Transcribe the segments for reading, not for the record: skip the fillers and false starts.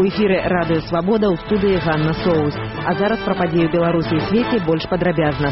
эфіры радыё Свабода, ў студыі Ганна Соус. А зараз пра падзею Беларусі і свеце больш падрабязна.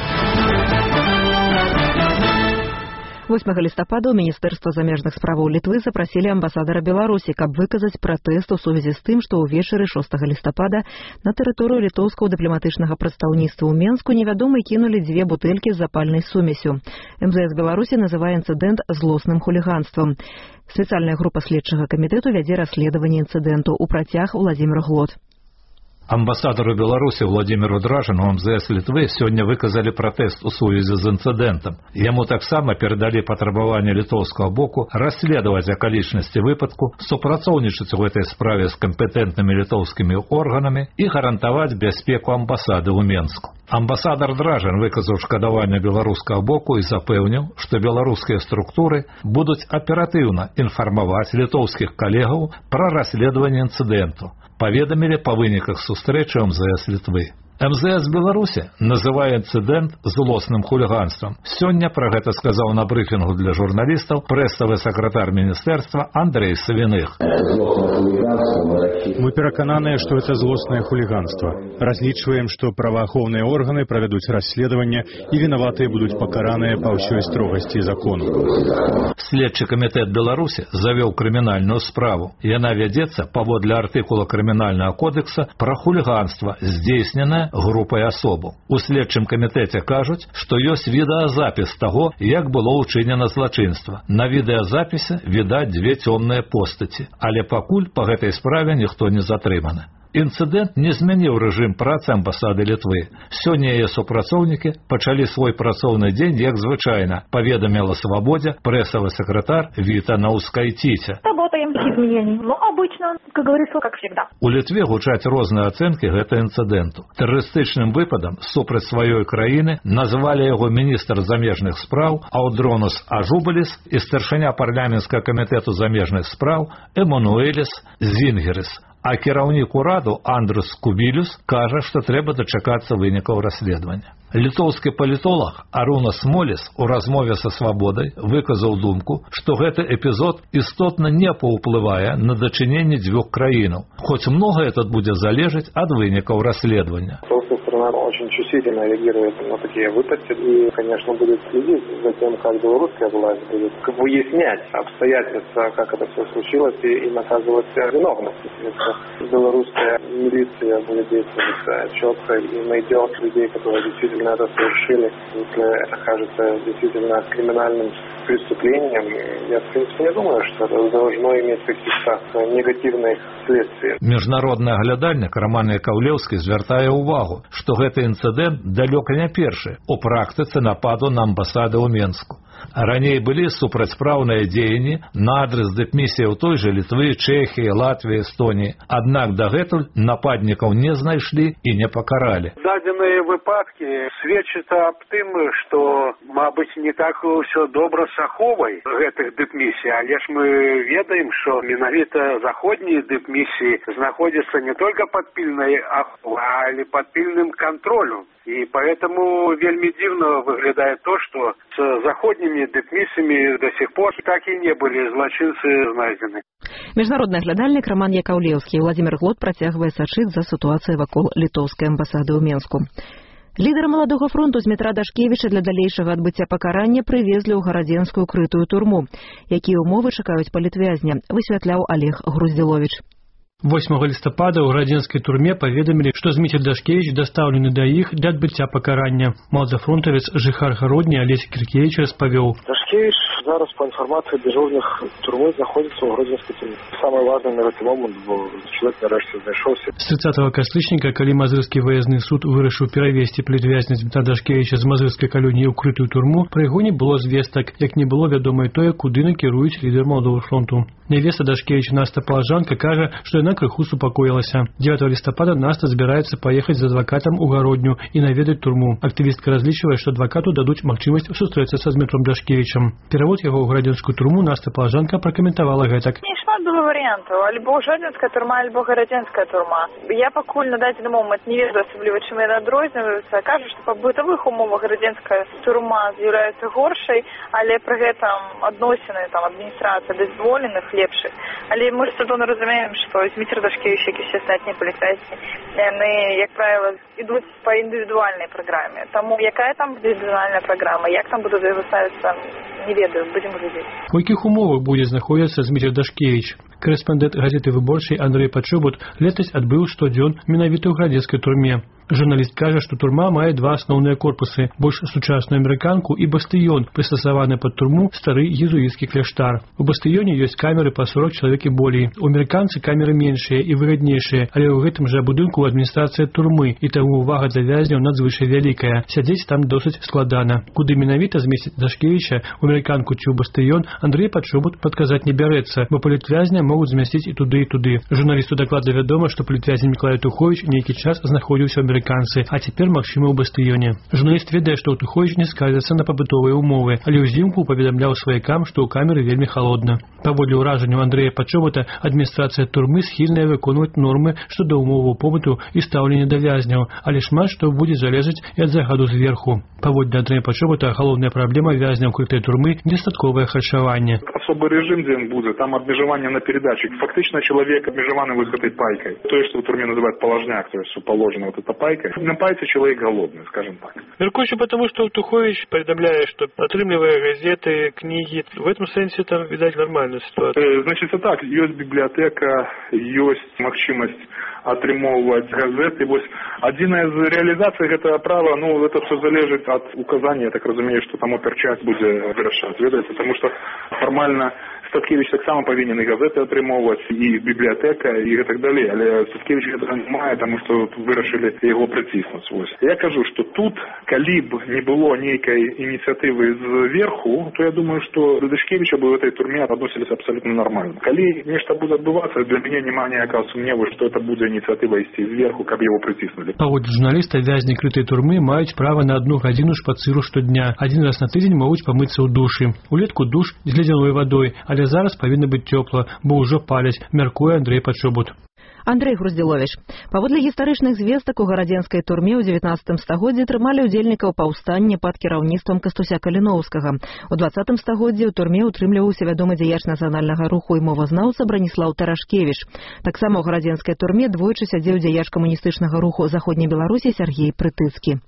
8 лістапада ў Міністэрства замежных справаў Літвы запрасілі амбасадара Беларусі, каб выказаць пратэст у сувязі з тым, што ўвечары 6 лістапада на тэрыторыю літоўскага дыпламатычнага прадстаўніцтва ў Менску невядомыя кінулі 2 бутэлькі з запальнай сумесю. МЗС Беларусі называе інцыдэнт злосным хуліганствам. Спецыяльная група следчага камітэту вядзе расследаванне інцыдэнту. У працяг Владзімір Глот. Амбасадару Беларусі Владзіміру Дражану МЗС Літвы сёння выказалі пратэст у сувязі з інцыдэнтам. Яму таксама перадалі патрабаванне літоўскага боку расследаваць акалічнасці выпадку, супрацоўнічаць у гэтай справе з кампетэнтнымі літоўскімі органамі і гарантаваць бяспеку амбасады ў Менску. Амбасадар Дражан выказаў шкадаванне беларускага боку і запэўніў, што беларускія структуры будуць аператыўна інфармаваць літоўскіх калегаў пра расследаванне інцыдэнту. Паведамілі па выніках сустрэчы МЗС Літвы. МЗС Беларусі называе інцыдэнт злосным хуліганствам. Сёння пра гэта сказаў на брыфінгу для журналістаў прэсавы сакратар міністэрства Андрей Савіных. Мы перакананыя, што гэта злоснае хуліганства. Разлічваем, што праваахоўныя органы правядуць расследаванне і вінаватыя будуць пакараныя па ўсёй строгасці закону. Следчы камітэт Беларусі завёў крымінальную справу. Яна вядзецца паводле артыкула крымінальнага кодекса пра хуліганства, здзейсненае групай асобаў. У следчым камітэце кажуць, што ёсць відэазапіс таго, як было ўчынена злачынства. На відэазапісе відаць 2 цёмныя постаці, але пакуль па гэтай справе ніхто не затрыманы. Інцыдэнт не змяніў рэжым працы амбасады Літвы. Сёння яе супрацоўнікі пачалі свой працоўны дзень як звычайна, паведаміла Свабодзе прэсавы сакратар Віта Наўскайціця. Работаем без изменений, но обычно, как говорится, как всегда. У Літве гучаць розныя ацэнкі гэта інцыдэнту. Тэрарыстычным выпадам супраць сваёй краіны назвалі яго міністр замежных спраў Аудронус Ажубаліс і старшыня парламенцкага камітэту замежных спраў Эмануэліс Зінгеріс. А кіраўнік ураду Андрус Кубілюс кажа, што трэба дачакацца вынікаў расследавання. Літоўскі палітолог Аруна Смоліс у размове са Свабодай выказаў думку, што гэты эпізод істотна не паўплывае на дачыненне 2 краінаў, хоць многае тут будзе залежаць ад вынікаў расследавання. Страна очень чувствительно реагирует на такие выпадки и, конечно, будет следить за тем, как белорусская власть будет выяснять обстоятельства, как это все случилось, и наказывать виновных. Если белорусская милиция будет действовать четко и найдет людей, которые действительно это совершили, если это кажется действительно криминальным преступлением, я, в принципе, не думаю, что это должно иметь каких-то негативных следствий. Міжнародны аглядальнік Роман Яковлеўскі звяртае ўвагу, што гэты інцыдэнт далёка не першы у практыцы нападу на амбасады ў Менску. Раней былі супрацьпраўныя дзеянні на адрас дыпмісіяў той жа Літвы, Чэхіі, Латвіі, Эстоніі. Аднак дагэтуль нападнікаў не знайшлі і не пакаралі. Дадзеныя выпадкі сведчаць аб тым, што, мабыць, не так усё добра з аховай гэтых дыпмісій, але ж мы ведаем, што менавіта заходнія дыпмісіі знаходзяцца не толькі пад пільнай аховай, але пад пільным кантролем. И поэтому вельми дивно выглядает то, что с заходними дыпмісамі до сих пор так и не были злочинцы знайдены. Міжнародны аглядальнік Роман Яковлеўскі і Владзімір Глот працягвае сачыць за сітуацыяй вакол літоўскай амбасады ў Менску. Лідары маладога фронту Змітра Дашкевіча для далейшага адбыцця пакарання прывезлі ў гарадзенскую крытую турму. Якія ўмовы чакаюць палітвязня, высвятляў Олег Груздзіловіч. 8 лістапада ў гарадзенскай турме паведамілі, што Зміцер Дашкевіч дастаўлены да іх для адбыцця пакарання. Маладафронтавец жыхар Гародні Алесь Кіркевіч распавёў. Дашкевич зараз, по информации дежурных турмы, находится в Гродзенской турме. Самый важный на этот момент был человек, нарешті знайшовся. З 30 кастрычніка, калі Мазырскі выязны суд вырашыў перавесці палітвязня Змітра Дашкевіча з Мазырскай калоніі ў крытую турму, пра яго не было звестак, як не было вядома і тое, куды накіруюць лідар маладога фронту. Невеста Дашкевіча Наста Палажанка кажа, што яна крыху супакоілася. 9 лістапада Наста збіраецца паехаць з адвакатам у Гародню і наведаць турму. Актывістка разлічвае, што адвакату дадуць магчымасць сустрэцца са Змітром Дашкевічам. Дашкевичем. Перевод его в Городенскую турму Настя Положанка прокомментовала гэтак. Шмат было варыянтаў, альбо Жодзінская турма, альбо Гарадзенская турма. Я пакуль на дадзены момант не ведаю асабліва, чым яны адрозніваюцца. Кажу, што па бытавых умовах Гарадзенская турма з'яўляецца горшай, але пры гэтым адносіны адміністрацыі дазволеных лепшых. Але мы ж цудоўна разумеем, што Зміцер Дашкевич, як і усе астатнія паліцейскія, яны, як правіла, ідуць па індывідуальнай праграме. Таму якая там індывідуальная праграма, як там будуць ставіцца, не ведаю, будзем глядзець. У якіх умовах будзе знаходзіцца Зміцер Дашкевич? Корэспандэнт газеты «Выборчай» Андрей Пачобут летась адбыў штодзён менавіта ў Гарадзенскай турме. Журналіст кажа, што турма мае два асноўныя корпусы, больш сучасную амерыканку і бастыён, прыстасаваны пад турму стары езуіцкі кляштар. У бастыёне ёсць камеры па 40 чалавек і болей. У амерыканцы камеры меншыя і выгаднейшыя, але ў гэтым жа будынку адміністрацыя турмы, і таму ўвага для вязняў надзвычай вялікая. Сядзець там досыць складана. Куды менавіта змесціць Дашкевіча, у амерыканку ці ў бастыён, Андрей Пачобут падказаць не бярэцца, бо палітвязня могуць змясціць і туды, і туды. Журналісту дакладна вядома, што палітвязень Мікалай Туховіч нейкі час знаходзіўся ў амерыканцы, а цяпер, магчыма, ў бастыёне. Журналіст ведае, што Туховіч не скардзіцца на пабытовыя умовы, але ўзімку паведамляў сваякам, што ў камеры вельмі халодна. Паводле ўражанняў Андрэя Пачобута, адміністрацыя турмы схільная выконваць нормы шчодо умоваў побыту і стаўлення да вязняў, але шмат што будзе залежаць і ад загаду зверху. Паводле Андрэя Пачобута, галоўная праблема вязняў крытай турмы недастатковае харчаванне. Особый режим дзе будзе, там абмежаванне на передачик. Фактично человек обмежеваны вот этой пайкой. То, что в турме называют положняк, то есть положена вот эта пайка. На пайце человек голодный, скажем так. Мяркуючы потому, что Тухович поведомляет, что отрымливая газеты, книги, в этом сенсе там, видать, нормальная ситуация. Значит, так, есть библиотека, есть магчимость атрымоўваць газеты. Вось адзіная з реализаций гэтага права, это все залежыць ад указання, я так разумею, што там оперчасць будзе вырашаць, ведаеце, потому что формально Статкевич таксама павінен і газеты атрымоўваць, і бібліятэка, і так далей. Але Статкевич гэта не мае, таму што вырашылі яго прыціснуць. Я кажу, што тут, калі б не было нейкай ініцыятывы зверху, то я думаю, што да Дашкевича бы в этой турме адносіліся абсолютно нормально. Калі нешта будзе адбывацца, для мяне няма ніякага сумневу, што это будзе ініцыятыва ісці зверху, каб яго прыціснулі. Паводле журналіста, вязні крытай турмы маюць права на 1 гадзіну шпацыру штодня. Один раз на тыдзень могуць памыцца ў душы. Улетку душ з ледзяной вадой, але зараз павінна быць цёпла, бо ўжо паляць, мяркуе Андрей Пачобут. Андрей Груздзіловіч. Паводле гістарычных звестак, у гарадзенскай турме ў 19 стагоддзі трымалі ўдзельнікаў паўстання пад кіраўніцтвам Кастуся Каліноўскага. У 20 стагоддзі ў турме утрымліваўся вядомы дзеяч нацыянальнага руху і мовазнаўца Браніслаў Тарашкевіч. Таксама ў гарадзенскай турме двойчы сядзеў дзеяч камуністычнага руху Заходняй Беларусі Сергей Прытыцкі.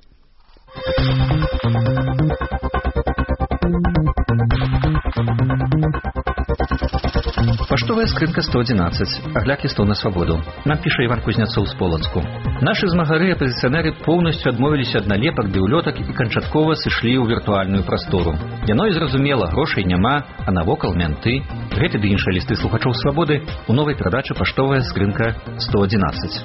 Паштовая скрынка 111. Агляд лістоў на свабоду. Нам піша Іван Кузняцоў з Полацку. Нашы змагары апазіцыянеры поўнасцю адмовіліся ад налепак ды ўлётак і канчаткова сышлі ў віртуальную прастору. Яно і зразумела, грошай няма, а навокал мянты. Гэты ды іншыя лісты слухачоў свабоды у новай перадачы Паштовая скрынка 111.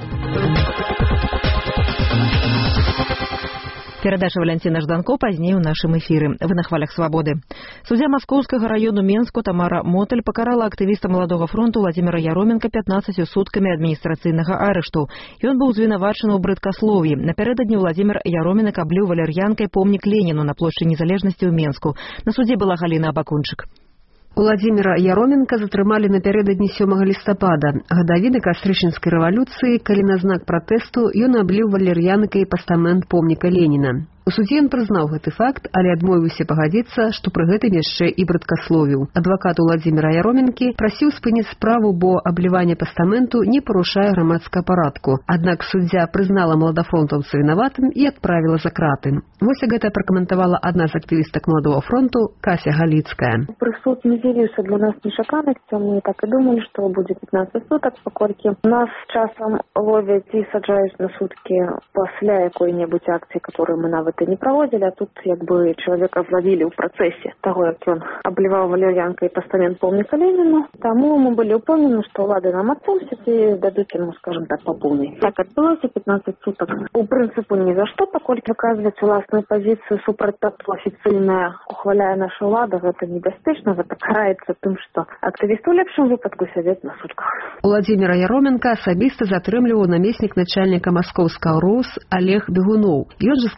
Перадача Валянціна Жданко пазней у нашым эфіры. Вы на хвалях свабоды. Суддзя Маскоўскага раёну Менску Тамара Моталь пакарала актывіста Маладога фронту Владзіміра Яроменка 15 суткамі адміністрацыйнага арышту. Ён быў звінавачаны ў брыдкаслов'і. Напярэдадні Владзімір Яроменак абліў валер'янкай помнік Леніну на плошчы Незалежнасці ў Менску. На судзе была Галіна Абакунчык. Владзіміра Яроменка затрымалі напярэдадні 7 лістапада. Гадавіны кастрычніцкай рэвалюцыі, калі на знак пратэсту ён абліў валер'янкай пастамент помніка Леніна. У судзе ён прызнаў гэты факт, але адмовіўся пагадзіцца, што пры гэтым яшчэ і братказловіў. Адвакат Владзіміра Яроменкі прасіў спыніць справу, бо абліванне пастаменту не парушае грамадскага парадку. Аднак суддзя прызнала маладафронтаўца вінаватым і адправіла за краты. Вось гэта пракаментавала адна з актывістак Маладога фронту Кася Галіцкая. Прысуд не з'явіўся для нас нечаканасцю. Мы так і думалі, што будзе 15 сутак, паколькі нас часам ловяць і саджаюць на суткі пасля якой-небудзь акцыі, которую мы нават і не праводзілі, а тут як бы чалавека злавілі ў працэсе таго, як ён абліваў валер'янкай пастамент помніка Леніну. Таму мы былі ўпэўнены, што ўлады нам адпусцяць і дадуць ему, скажем так, па поўнай. Так адбылося 15 сутак. У прынцыпу ні за што, паколькі выказваць уласную пазіцыю супраць таго афіцыйная ухваляе наша ўлада, гэта небяспечна, гэта караецца тым, што актывісты ў лепшым выпадку сядзяць на сутках. Владзіміра Яроменка асабіста затрымліваў намеснік начальніка маскоўскага РУС Олег Бегунов. Ён жа складаў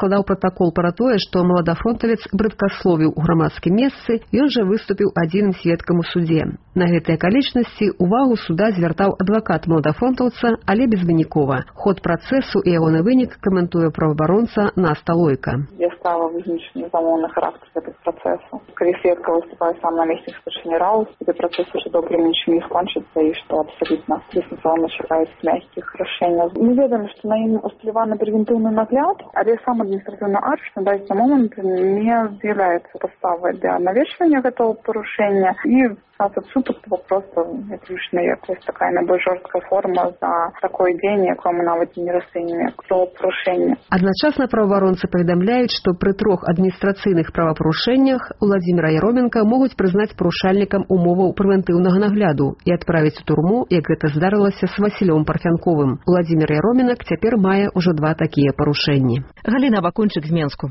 протакол пра тое, што маладафронтавец брыдкасловіў у грамадскім месцы, ён жа выступіў адзіным сведкам у судзе. На гэтыя акалічнасці увагу суда звяртаў адвакат маладафронтаўца, але безвынікова. Ход працэсу і ягоны вынік каментуе праваабаронца Наста Лойка. Я стала вызначаны замоўны характар гэтых працэсаў. Калі сведка выступае сам на месте старшыні РАУ, гэты працэс уже добра меншымі скончыцца і што абсалютна бессэнсоўна чакаюць мягкіх рашэнняў. Мы ведаем, што на ім усталяваны прэвентыўны нагляд, але сам адміністратыўны арышт на дадзены момант не з'яўляецца падставай для навешвання гэтага парушэння і суд просто выключна якась такая найбольш жорсткая форма за такой дзень, якое мы нават не расцэньваем як правапарушэнне. Адначасна праваабаронцы паведамляюць, што пры 3 адміністрацыйных правапарушэннях Уладзіміра Яроменка могуць прызнаць парушальнікам умоваў прэвентыўнага нагляду і адправіць у турму, як гэта здарылася з Васілём Парфянковым. Уладзімір Яроменак цяпер мае ўжо 2 такія парушэнні. Галіна Бакунчык з Менску.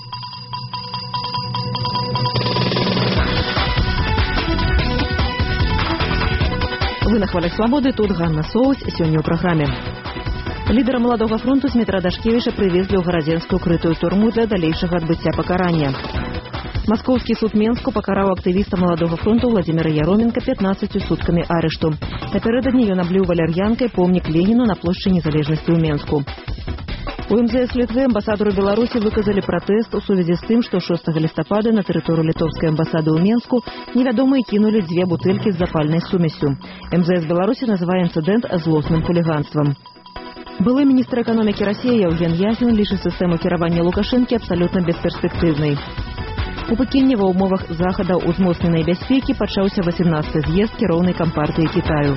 Вы на хвалях свабоды, тут Ганна Соус, сёння ў праграме. Лідара Маладога фронту Змітра Дашкевіча прывезлі ў гарадзенскую крытую турму для далейшага адбыцця пакарання. Маскоўскі суд Менску пакараў актывіста Маладога фронту Владзіміра Яроменка 15 суткамі арышту. Напярэдадні ён абліў валяр'янкай помнік Леніну на плошчы Незалежнасці ў Менску. У МЗС Літвы амбасадару Беларусі выказалі пратэст у сувязі з тым, што 6 лістапада на тэрыторыю літоўскай амбасады ў Менску невядомыя кінулі 2 бутэлькі з запальнай сумесю. МЗС Беларусі называе інцыдэнт злосным хуліганствам. Былы міністр эканомікі Расіі Яўген Ясін лічыць сістэму кіравання Лукашэнкі абсалютна бесперспектыўнай. У Пекіне ва ўмовах захадаў узмоцненай бяспекі пачаўся 18-й з'езд кіроўнай кампартыі Кітаю.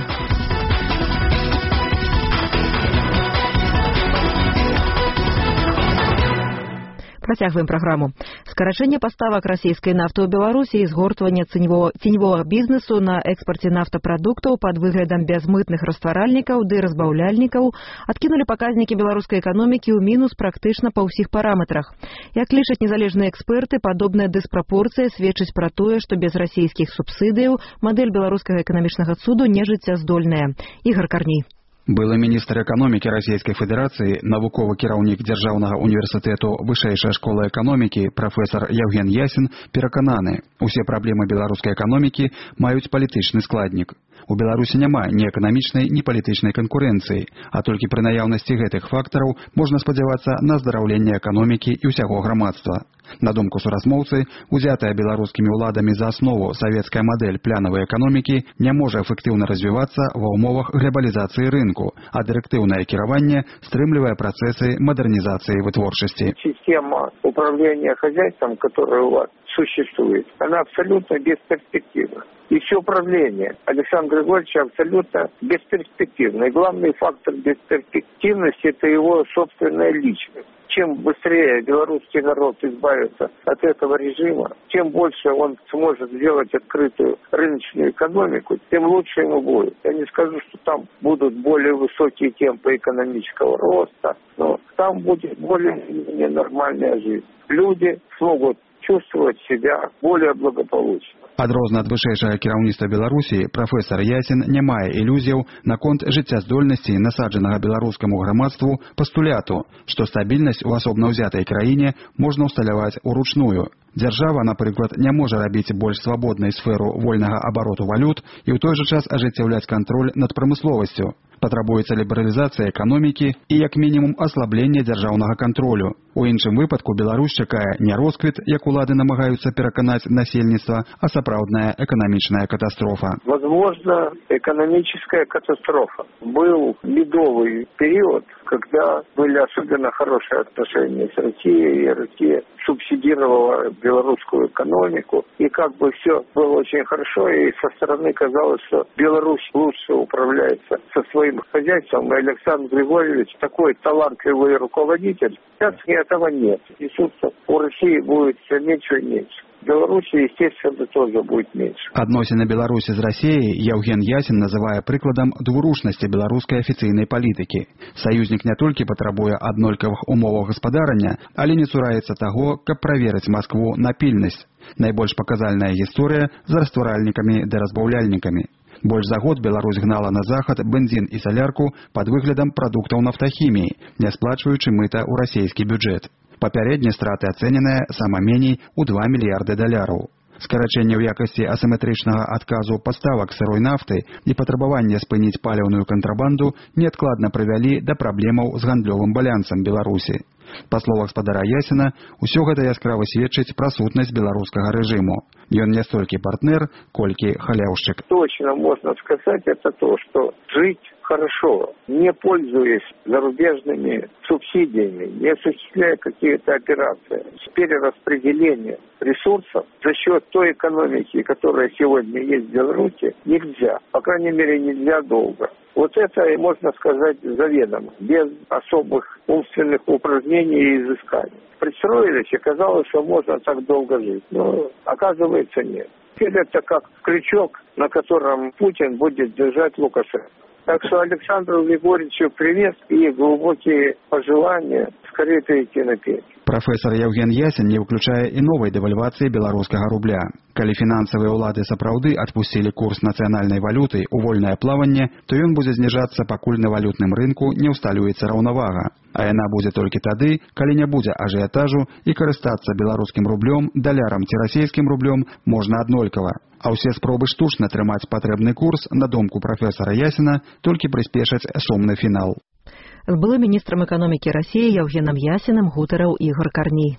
Працягваем праграму. Скарачэнне паставак расійскай нафты ў Беларусі і згортванне ценевога бізнесу на экспарце нафтапрадуктаў пад выглядам бязмытных растваральнікаў ды разбаўляльнікаў адкінулі паказнікі беларускай эканомікі ў мінус практычна па ўсіх параметрах. Як лічаць незалежныя эксперты, падобная дыспрапорцыя сведчыць пра тое, што без расійскіх субсідыяў мадэль беларускага эканамічнага цуду не жыццяздольная. Ігор Карней. Былы міністр эканомікі Расійскай Федэрацыі, навуковы кіраўнік Дзяржаўнага універсітэту Вышэйшай школы эканомікі прафесар Яўген Ясін перакананы, усе праблемы беларускай эканомікі маюць палітычны складнік. У Беларусі няма ні эканамічнай, ні палітычнай канкурэнцыі, а толькі пры наяўнасці гэтых фактараў можна спадзявацца на аздараўленне эканомікі і ўсяго грамадства. На думку суразмоўцы, узятая беларускімі ўладамі за аснову савецкая мадэль плянавай эканомікі не можа эфектыўна развівацца ва ўмовах глобалізацыі рынку, а дырэктыўнае кіраванне стрымлівае працэсы мадэрнізацыі вытворчасці. Система управления хозяйством, которая у вас существует, она абсолютно бесперспективна. И все управление Александра Григорьевича абсолютно бесперспективно. И главный фактор бесперспективности – это его собственная личность. Чем быстрее белорусский народ избавится от этого режима, тем больше он сможет сделать открытую рыночную экономику, тем лучше ему будет. Я не скажу, что там будут более высокие темпы экономического роста, но там будет более нормальная жизнь. Люди смогут чувствовать себя более благополучно. Адрозна ад вышэйшага кіраўніцтва Беларусі, прафесар Ясін не мае ілюзіяў наконт жыццяздольнасці насаджанага беларускаму грамадству пастуляту, што стабільнасць у асобна ўзятай краіне можна ўсталяваць уручную. Дзяржава, напрыклад, не можа рабіць больш свабоднай сферу вольнага абароту валют і ў той жа час ажыццяўляць кантроль над прамысловасцю. Патрабуецца лібералізацыя эканомікі і, як мінімум, аслабленне дзяржаўнага кантролю. У іншым выпадку Беларусь чакае не росквіт, як улады намагаюцца пераканаць насельніцтва, а сапраўдная эканамічная катастрофа. Возможно, экономическая катастрофа. Был ледовый период, когда были особенно хорошие отношения с Россией, и Россия субсидировала белорусскую экономику, и как бы все было очень хорошо, и со стороны казалось, что Беларусь лучше управляется со своим хозяйством, и Александр Григорьевич такой талантливый руководитель. Сейчас этого нет. Ресурсов у России будет все меньше и меньше. В Беларуси, естественно, тоже будет меньше. Адносіны Беларусі з Расіяй Яўген Ясін называе прыкладам двурушнасці беларускай афіцыйнай палітыкі. Саюзнік не толькі патрабуе аднолькавых умоваў гаспадарання, але не цураецца таго, каб праверыць Маскву на пільнасць. Найбольш паказальная гісторыя з растваральнікамі ды разбаўляльнікамі. Больш за год Беларусь гнала на захад бензін і салярку пад выглядам прадуктаў нафтахіміі, не сплачваючы мыта ў расійскі бюджэт. Папярэднія страты ацэненыя сама меней у $2 мільярды. Скарачэнне ў якасці асіметрычнага адказу паставак сырой нафты і патрабаванне спыніць паліўную кантрабанду неадкладна прывялі да праблемаў з гандлёвым балансам Беларусі. Па словах спадара Ясіна, усё гэта яскрава сведчыць пра сутнасць беларускага рэжыму. Ён не столькі партнер, колькі халяўшчык. Точно можно сказать, это то, что жить хорошо, не пользуясь зарубежными субсидиями, не осуществляя какие-то операции с перераспределением ресурсов за счет той экономики, которая сегодня есть в Беларуси, нельзя. По крайней мере, нельзя долго. Вот это, можно сказать, заведомо, без особых умственных упражнений и изысканий. Пристроились, и казалось, что можно так долго жить. Но оказывается, нет. Теперь это как крючок, на котором Путин будет держать Лукашенко. Так что Александру Григорьевичу привет и глубокие пожелания скорее перейти на пенсию. Прафесор Яўген Ясін не выключае і новай дэвальвацыі беларускага рубля. Калі фінансавыя ўлады сапраўды адпусцілі курс нацыянальнай валюты ў вольнае плаванне, то ён будзе зніжацца, пакуль на валютным рынку не ўсталюецца раўнавага. А яна будзе толькі тады, калі не будзе ажыятажу і карыстацца беларускім рублём, далярам ці расійскім рублём можна аднолькава. А ўсе спробы штучна трымаць патрэбны курс, на думку прафесара Ясіна, толькі прыспешаць сумны фінал. З былым міністрам эканомікі Расіі Яўгенам Ясінам гутарыў Ігор Карній.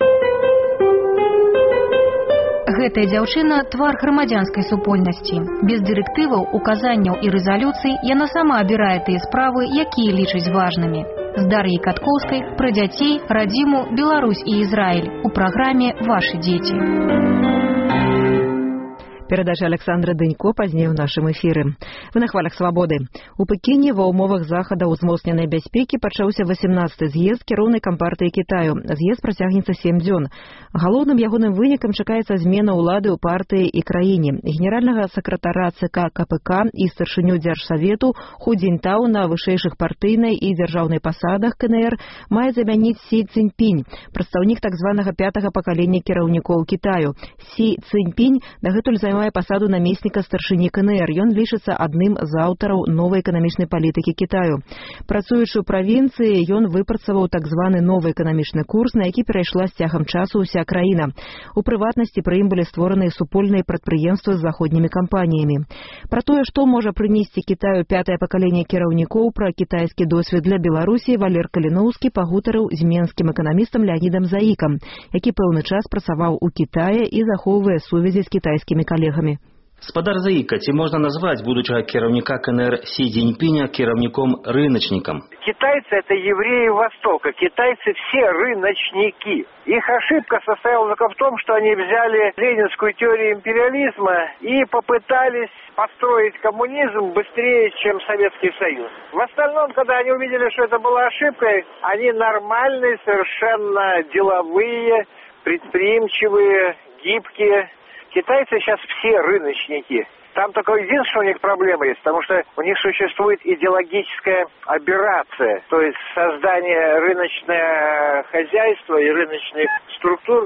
Гэтая дзяўчына – твар грамадзянскай супольнасці. Без дырэктываў, указанняў і рэзалюцый яна сама абірае тыя справы, якія лічыць важнымі. З Дар'яй Каткоўскай пра дзяцей, радзіму, Беларусь і Ізраіль у праграме «Вашы дзеці». Перадача Александра Дынько пазней у нашым эфіры. Вы на хвалях свабоды. У Пекіне ва ўмовах захада ўзмоцненай бяспекі пачаўся 18-й з'езд кіроўнай кампартыі Кітаю. З'езд працягнецца 7 дзён. Галоўным ягоным вынікам чакаецца змена ўлады ў партыі і краіне. Генеральнага сакратара ЦК КПК і старшыню Дзяржсавету Ху Цзіньтау на вышэйшых партыйнай і дзяржаўнай пасадах КНР мае замяніць Сі Цзіньпінь, прадстаўнік так званага пятага пакалення кіраўнікоў Кітаю. Сі Цзіньпінь дагэтуль займае пасаду намесніка старшыні КНР. Ён лічыцца адным з аўтараў новай эканамічнай палітыкі Кітаю. Працуючы ў правінцыі, ён выпрацаваў так званы новы эканамічны курс, на які перайшла з цягам часу ўся краіна. У прыватнасці пры ім былі створаныя супольныя прадпрыемствы з заходнімі кампаніямі. Пра тое, што можа прынесці Кітаю пятае пакаленне кіраўнікоў, пра кітайскі досвед для Беларусі Валер Каліноўскі пагутарыў з менскім эканамістам Леанідам Заікам, які пэўны час працаваў у Кітаі і захоўвае сувязі з кітайскімі калегамі. Спадар Заіка, ці можна назваць будучага кіраўніка КНР Сі Цзіньпіня кіраўником-рыночником? Китайцы – это евреи Востока. Китайцы все рыночники. Их ошибка состояла только в том, что они взяли ленинскую теорию империализма и попытались построить коммунизм быстрее, чем Советский Союз. В остальном, когда они увидели, что это была ошибкой, они нормальные, совершенно деловые, предприимчивые, гибкие. Китайцы сейчас все рыночники. Там только единственное у них проблема есть, потому что у них существует идеологическая аберрация, то есть создание рыночного хозяйства и рыночных структур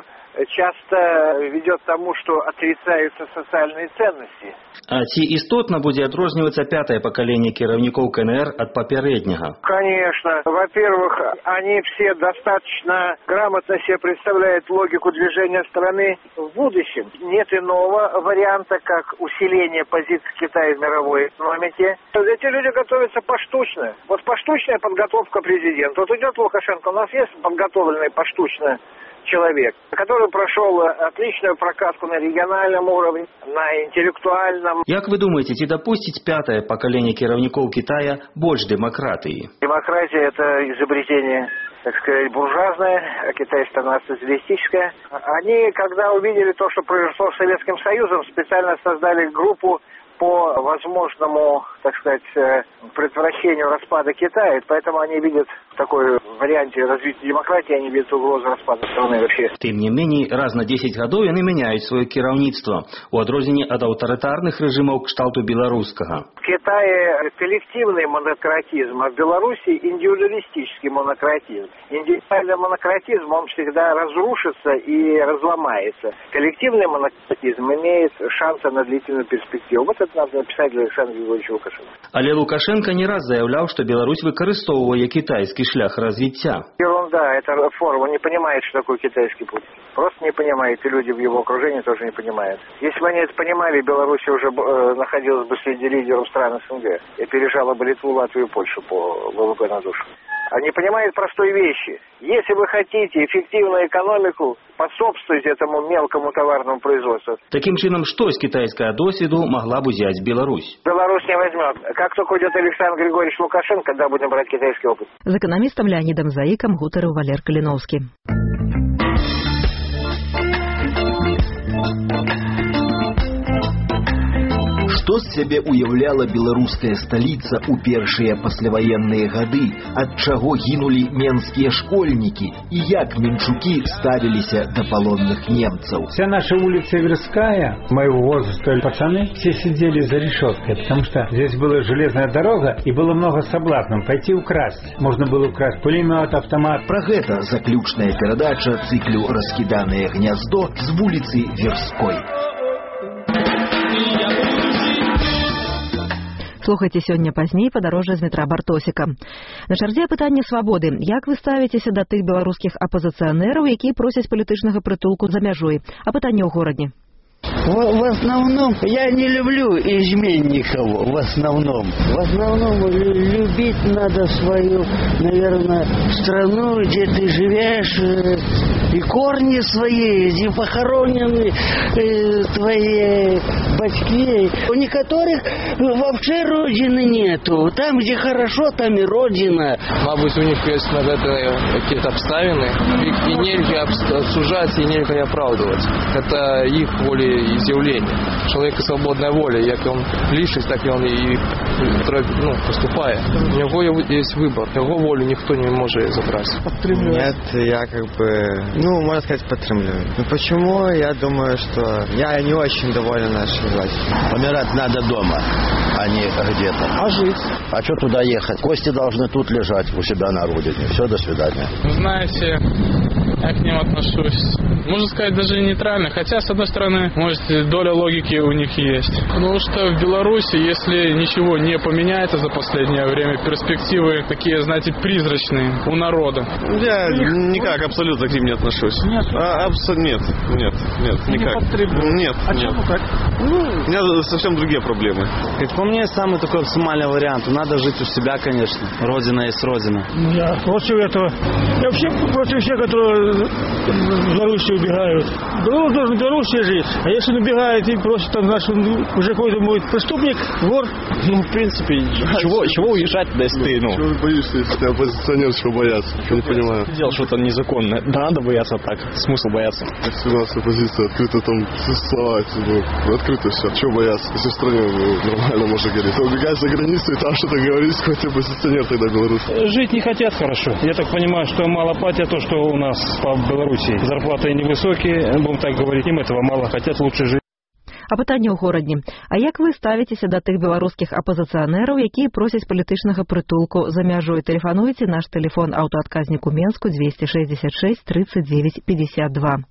часто ведет к тому, что отрицаются социальные ценности. А ці істотна будзе адрознівацца пятае пакаленне кіраўнікоў КНР ад папярэдняга? Конечно. Во-первых, они все достаточно грамотно себе представляют логику движения страны в будущем. Нет иного варианта, как усиление позиций Китая в мировой экономике. Эти люди готовятся поштучно. Вот поштучная подготовка президента. Вот идет Лукашенко, у нас есть подготовленный поштучно человек, который прошел отличную прокатку на региональном уровне, на интеллектуальном. Як вы думаете, ці дапусціць пятае пакаленне кіраўнікоў Китая больш дэмакратыі? Демократия – это изобретение, так сказать, буржуазное, а Китай страна социалистическая. Они, когда увидели то, что произошло с Советским Союзом, специально создали группу по возможному, так сказать, предотвращению распада Китая. Поэтому они видят в такой варианте развития демократии, они видят угрозу распада страны вообще. Тым не меней, раз на 10 гадоў яны мяняюць сваё кіраўніцтва, у адрозненні ад аўтарытарных рэжымаў кшталту беларускага. В Китае коллективный монократизм, а в Беларуси индивидуалистический монократизм. Индивидуальный монократизм, он всегда разрушится и разломается. Коллективный монократизм имеет шансы на длительную перспективу. Вот это надо написать для Александра Григорьевича Лукашенко. Але Лукашенко не раз заявлял, что Беларусь выкарыстовывает китайский шлях развития. Ерунда, это форма. Он не понимает, что такое китайский путь. Просто не понимает, и люди в его окружении тоже не понимают. Если бы они это понимали, Беларусь уже находилась бы среди лидеров стран СНГ и опережала бы Литву, Латвию и Польшу по ВВП на душу. Они понимают простые вещи. Если вы хотите эффективную экономику, способствуйте этому мелкому товарному производству. Таким чином, что с китайского досвиду могла бы взять Беларусь? Беларусь не возьмет. Как только уйдет Александр Григорьевич Лукашенко, когда будем брать китайский опыт. З экономистом Леонидом Заиком гутарыў Валер Калиновский. Што з сябе уяўляла беларуская сталіца ў першыя пасляваенныя гады, ад чаго гінулі менскія школьнікі і як менчукі ставіліся да палонных немцаў. Вся наша улица Верская, моего возраста пацаны, все сидели за решеткой, потому что здесь была железная дорога и было много соблазнов пойти украсть. Можно было украсть пулемет, автомат. Пра гэта заключная перадача цыклю «Раскіданае гняздо» з вуліцы Верской. Слухайте сёння пазней падарожжа з метра Бартосіка. На чарзе пытанне свабоды. Як вы ставіцеся да тых беларускіх апазіцыянераў, якія просяць палітычнага прытулку за мяжой? А пытанне ў горадзе. В основном я не люблю изменников. В основном любить надо свою, наверное, страну, где ты живешь, и корни свои, где похоронены твои батьки. У некоторых вообще родины нету. Там, где хорошо, там и родина. Мабуть, у них есть на это какие-то обставины. Их и нельзя обсуждать, и нельзя не оправдывать. Это их волеизъявление. Человека свободная воля. Як он лишится, так и он и поступает. У него есть выбор. Его волю никто не может забрать. Нет, я можно сказать, подтримливаю. Почему? Я думаю, что я не очень доволен нашей властью. Помирать надо дома, а не где-то. А жить? А что туда ехать? Кости должны тут лежать, у себя на родине. Все, до свидания. Знаете, я к ним отношусь, можно сказать, даже нейтрально. Хотя, с одной стороны, может, доля логики у них есть. Потому что в Беларуси, если ничего не поменяется за последнее время, перспективы такие, знаете, призрачные у народа. Я никак абсолютно к ним не отношусь. Нет? Нет, никак. Нет. А чему так? У меня совсем другие проблемы. Как по мне, самый такой оптимальный вариант. Надо жить у себя, конечно. Родина есть родина. Я против этого. Я вообще против всех, которые в Беларуси убегают. Белорус должен в Беларуси жить. А если он убегает и просит там наш уже какой-то мой преступник, вор. В принципе, чего уезжать, если ты, Чего ты боишься, если ты оппозиционер, чего бояться? Не понимаю. Делал что-то незаконное. Да надо бояться так. Смысл бояться. Если у нас оппозиция открыто там слова, открыто все. Чего бояться? Если в стране нормально можно говорить. То убегать за границу и там что-то говорить, какой-то оппозиционер тогда белорус. Жить не хотят хорошо. Я так понимаю, что мало платят то, что у нас по Беларуси. Зарплаты невысокие, будем так говорить, им этого мало, хотят лучше жить. А пытанне ў горадні. А як вы ставіцеся да тых беларускіх апазіцыянераў, якія просяць палітычнага прытулку за мяжой? Тэлефануйце, наш тэлефон аўтаадказнік у Менску 266 39 52.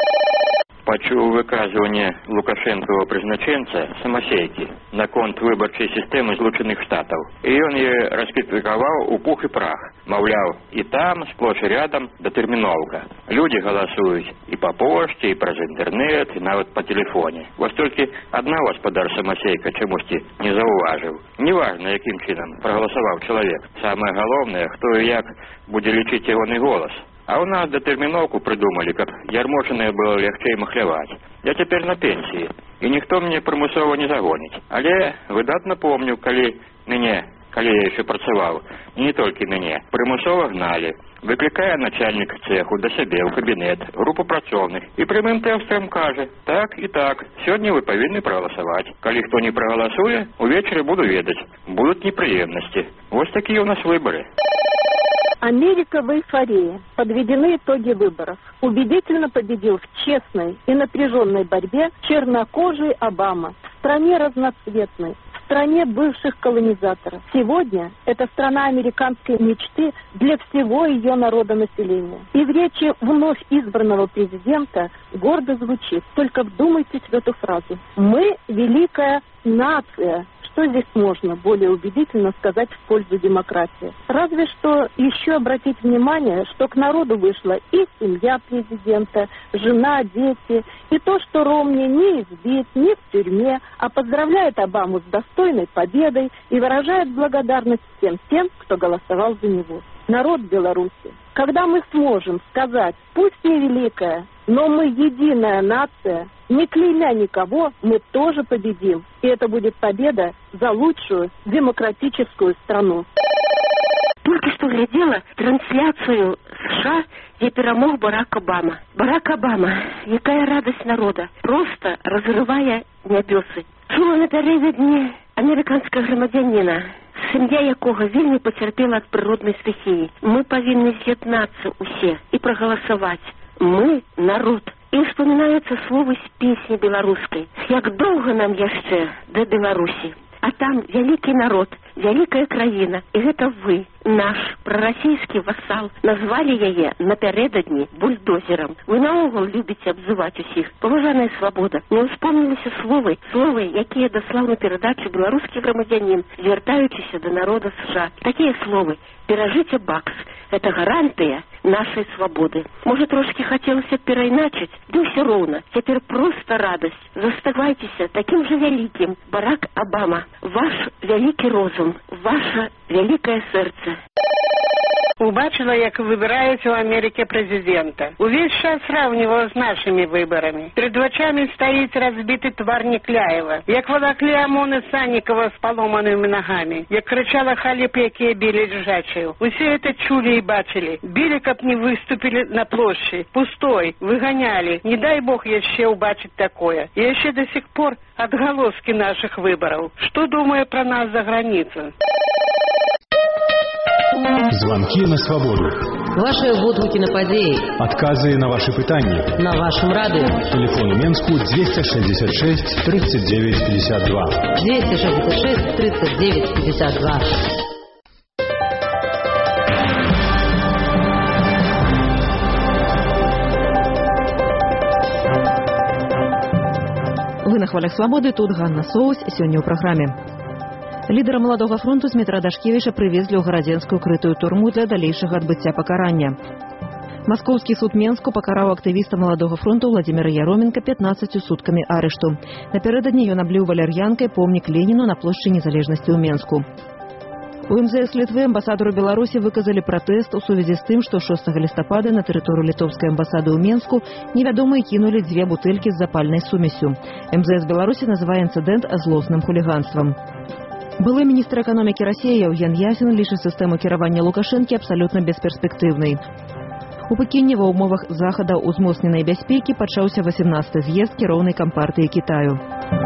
Пачуў выказванне лукашэнкава прызначэнца Самасейкі наконт выбарчай сістэмы Злучаных Штатаў. І ён яе раскрытыкаваў у пух і прах. Маўляў, і там, сплош і рядам, датэрміноўка. Людзі галасуюць і па пошце, і праз інтэрнэт, і нават па тэлефоне. Вось толькі адна гаспадар Самасейка чамусьці не заўважыў. Неважна, якім чынам прагаласаваў чалавек. Самае галоўнае, хто і як будзе лічыць ягоны голас. А у нас датэрміноўку прыдумалі, каб ярмошанае было лягчэй махляваць. Я цяпер на пенсіі, і ніхто мне прымусова не загоніць. Але выдатна помню, калі я яшчэ працаваў, і не толькі мяне, прымусова гналі, выклікае начальнік цеху да сябе ў кабінет, групу працоўных, і прямым тэкстам кажа: так і так, сёння вы павінны прагаласаваць. Калі хто не прагаласуе, увечары буду ведаць, будуць непрыемнасці. Вось такія ў нас выбары. Америка в эйфории. Подведены итоги выборов. Убедительно победил в честной и напряженной борьбе чернокожий Обама. В стране разноцветной, в стране бывших колонизаторов. Сегодня это страна американской мечты для всего ее народонаселения. И в речи вновь избранного президента гордо звучит, только вдумайтесь в эту фразу: «Мы великая нация». Что здесь можно более убедительно сказать в пользу демократии? Разве что еще обратить внимание, что к народу вышла и семья президента, жена, дети, и то, что Ромни не избит, не в тюрьме, а поздравляет Обаму с достойной победой и выражает благодарность всем тем, кто голосовал за него. Народ Беларуси, когда мы сможем сказать, пусть не великая, но мы единая нация, не клеймя никого, мы тоже победим. И это будет победа за лучшую демократическую страну. Только что глядела трансляцию США, где перемог Барак Обама. Барак Обама, якая радость народа, просто разрывая нябёсы. Чула напярэдадні американскага грамадзяніна, сям'я якога вельмі пацярпела ад прыроднай стыхіі. Мы павінны з'яднацца ўсе і прагаласаваць. Мы народ. И вспоминаются слова с песни белорусской. Як долго нам яшчэ до Беларуси. А там великий народ, великая краина. И это вы, наш пророссийский вассал, назвали яе напярэдадні бульдозером. Вы наогул любите обзывать усіх. Поважаная свобода. Не успомнилися словы, якія даслаў на передачу белорусский громадянин, звяртаючыся до народа США. Такие словы: перажыце бакс. Это гарантия нашей свободы. Может, трошки хотелось перайначить, да все ровно. Теперь просто радость. Заставайтесь таким же великим, Барак Обама. Ваш великий розум, ваше великое сердце. Убачила, як выбирают в Америке президента. Увесь час сравнивала с нашими выборами. Перед очами стоит разбитый твар Некляева. Як волокли ОМОН Санникова с поломанными ногами. Як кричала халеп, якія били лежачую. Усе это чули и бачили. Били, как не выступили на площади. Пустой, выгоняли. Не дай бог еще убачить такое. И еще до сих пор отголоски наших выборов. Что думает про нас за границей? Звонки на свободу. Ваши водгуки на падеи. Отказы на ваши пытания. На вашем радио. Телефон Менску 266 39 52. 266 39 52. Вы на хвалях свободы, тут Ганна Соус, сёння ў праграме. Лідара Маладога фронту Змітра Дашкевіча прывезлі ў гарадзенскую крытую турму для далейшага адбыцця пакарання. Маскоўскі суд Менску пакараў актывіста Маладога фронту Владзіміра Яроменка 15 суткамі арышту. Напярэдадні ён абліў валяр'янкай помнік Леніну на плошчы Незалежнасці ў Менску. У МЗС Літвы амбасадару Беларусі выказалі пратэст у сувязі з тым, што 6 лістапада на тэрыторыю літоўскай амбасады ў Менску невядомыя кінулі 2 бутэлькі з запальнай сумесю. МЗС Беларусі называе інцыдэнт злосным хуліганствам. Былы міністр эканомікі Расіі Яўген Ясін лічыць сістэму кіравання Лукашэнкі абсалютна бесперспектыўнай. У Пекіне ва ўмовах захада ўзмоцненай бяспекі пачаўся 18-й з'езд кіроўнай кампартыі Кітаю.